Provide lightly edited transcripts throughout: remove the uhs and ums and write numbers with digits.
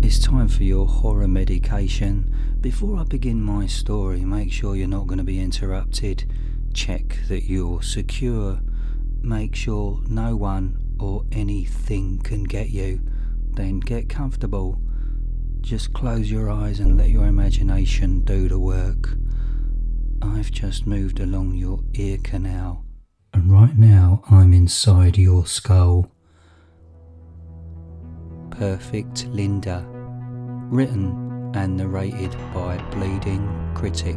It's time for your horror medication. Before I begin my story, make sure you're not going to be interrupted. Check that you're secure. Make sure no one or anything can get you. Then get comfortable. Just close your eyes and let your imagination do the work. I've just moved along your ear canal, and right now I'm inside your skull. Perfect Linda. Written and narrated by Bleeding Critic.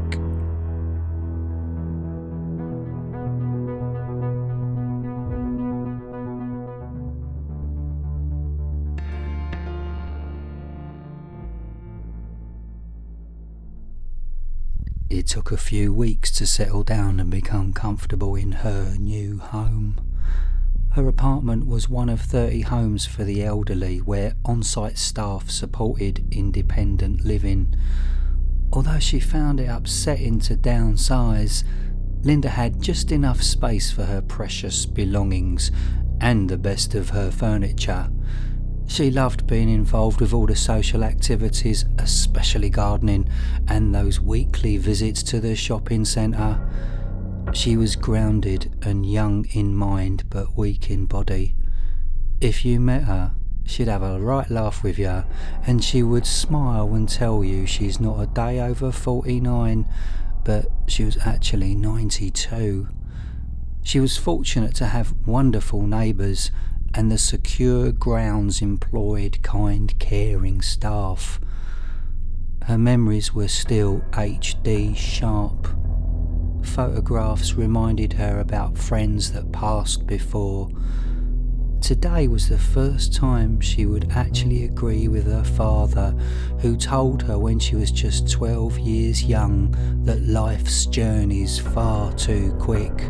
It took a few weeks to settle down and become comfortable in her new home. Her apartment was one of 30 homes for the elderly where on-site staff supported independent living. Although she found it upsetting to downsize, Linda had just enough space for her precious belongings and the best of her furniture. She loved being involved with all the social activities, especially gardening and those weekly visits to the shopping centre. She was grounded and young in mind but weak in body. If you met her, she'd have a right laugh with you, and she would smile and tell you she's not a day over 49, but she was actually 92. She was fortunate to have wonderful neighbours, and the secure grounds employed kind, caring staff. Her memories were still HD sharp. Photographs reminded her about friends that passed before. Today was the first time she would actually agree with her father, who told her when she was just 12 years young that life's journey's far too quick.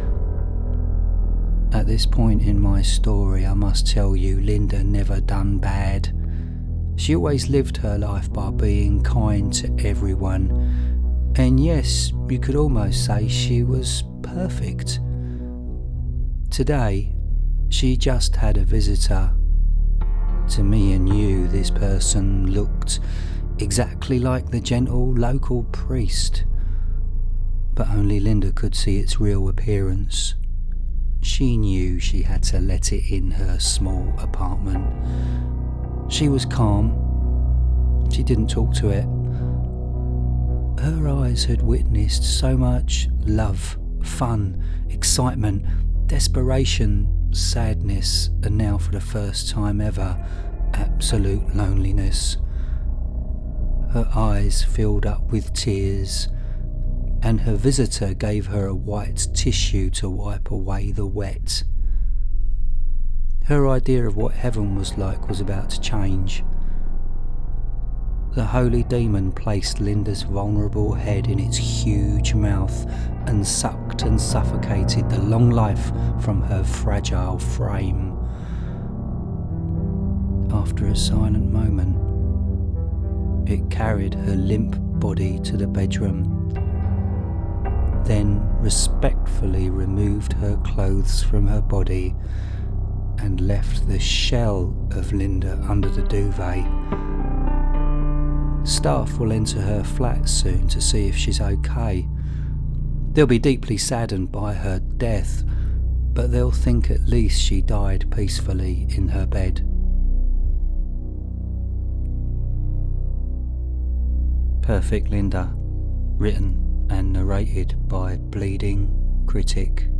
At this point in my story, I must tell you, Linda never done bad. She always lived her life by being kind to everyone. And yes, you could almost say she was perfect. Today, she just had a visitor. To me and you, this person looked exactly like the gentle local priest. But only Linda could see its real appearance. She knew she had to let it in her small apartment. She was calm. She didn't talk to it. Her eyes had witnessed so much love, fun, excitement, desperation, sadness, and now for the first time ever, absolute loneliness. Her eyes filled up with tears, and her visitor gave her a white tissue to wipe away the wet. Her idea of what heaven was like was about to change. The holy demon placed Linda's vulnerable head in its huge mouth and sucked and suffocated the long life from her fragile frame. After a silent moment, it carried her limp body to the bedroom, then respectfully removed her clothes from her body and left the shell of Linda under the duvet. Staff will enter her flat soon to see if she's okay. They'll be deeply saddened by her death, but they'll think at least she died peacefully in her bed. Perfect Linda, written and narrated by Bleeding Critic.